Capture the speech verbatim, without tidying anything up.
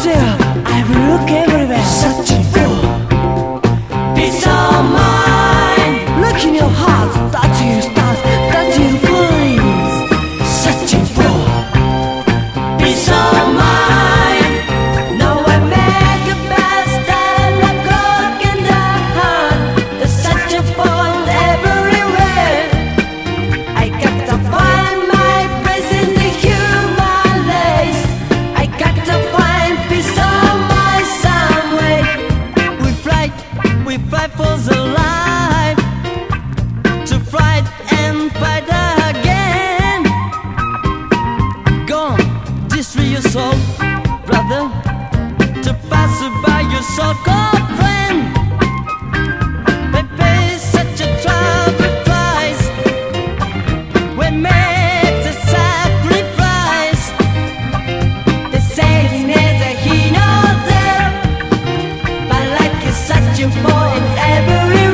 still I will look everywhere, searching for peace of mind. Look in your heart, that you start, that you find, searching for peace of mind. Now I make the best and the clock in the hand. The searching for everywhere. I got to find my place in the human race. I got to find peace of mind some way. We fight, we fight for the life, to fight and fight again. Gone, destroy your soul, brother, to pass by your so-called friend. They pay such a travel price. We make the sacrifice. The saying is that he knows there, but like is searching for